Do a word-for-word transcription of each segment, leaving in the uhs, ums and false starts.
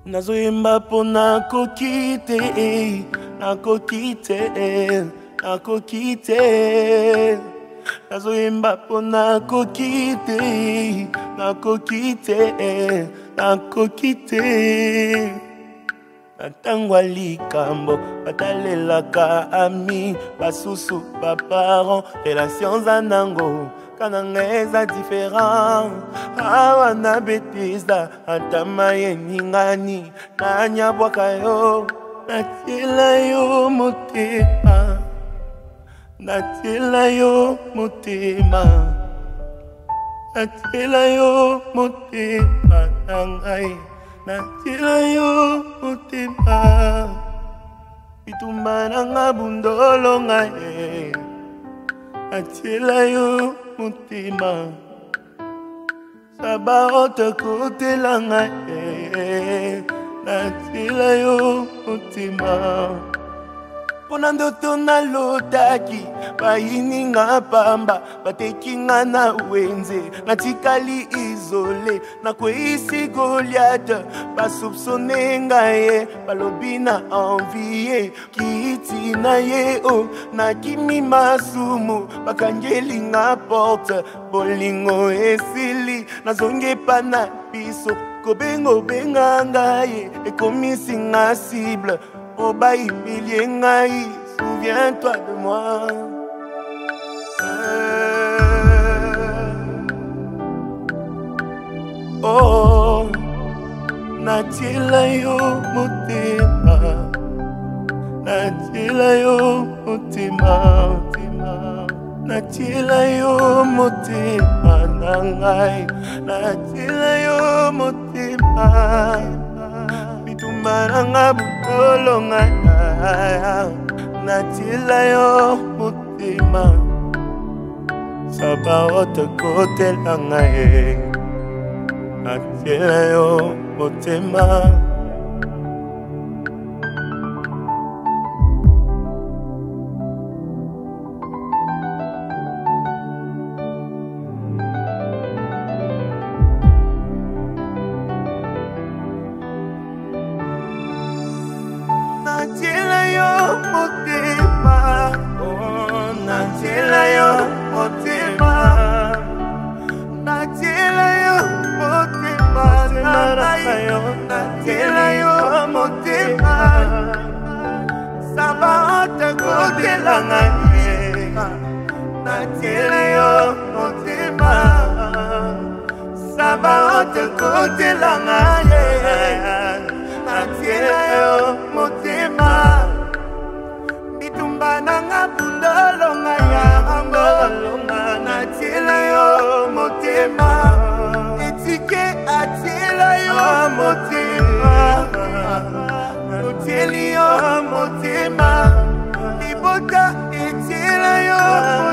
Nazoyemba po nakokite, nakokite, nakokite. Nazoyemba po nakokite, nakokite, nakokite. Natangwa likambo, batalelaka ami, basusu baparents, relations anango. Kanangeza différent awa na betisa atama yeningani nanya bwakayo natila yo motema natila yo motema natila yo motema nangai natila yo motema bitumba nanga bundolo ngai natila yo motema sabaote kote langa natila yo motema pona ndoto nalotaki bayininga pamba batekinga na wenze natikali isole nakweyisi Goliath basoupsone ngaye balobi na envie kiti na ye o nakimi masumu bakangelinga porte bolingo esili nazonge pa na biso kobengo benga ngaye ekomisi nga cible. Oh bah humilié ngai, souviens-toi de moi. euh, Oh, natila yo motema, natila yo motema, natila yo motema nangai, natila yo motema. Maranga bukolo ngaya natila yo motema sabaote kote langaye natila yo motema natila yo motema, oh natila yo motema, natila yo motema, natila yo motema, sabaote kote langa natila yo motema, sabaote kote langa natila yo motema bitumba nanga bundolo ngaya ngolo natila yo motema etike atila yo motema natila yo motema ibota etila yo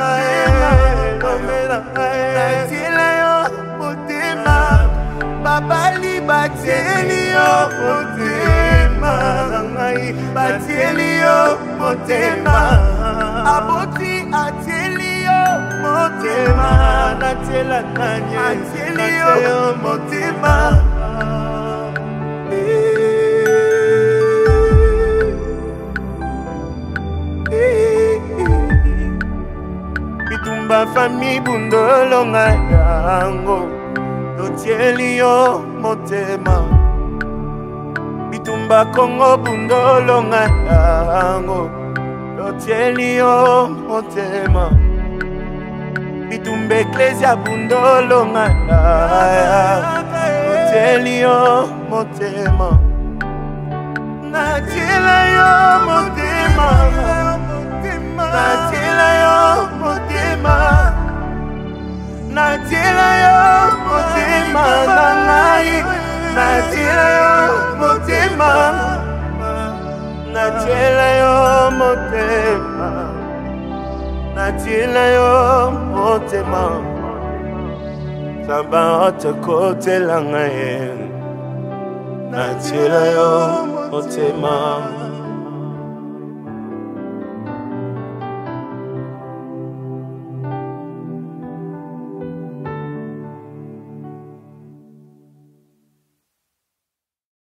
motema natila yo motema babali bateli yo motema bateli yo motema aboti ateli yo motema natela nanye ateli yo motema bitumba fami bundolo ngayango lotieli yo motema bitumba Kongo bundolo ngayango lotieli yo motema bitumba Ecclesia bundolo ngaya lotieli yo motema natila yo motema natila yo motema natila yo motema nangai natila yo motema natila yo motema natila yo motema sabaote kote langa natila yo motema.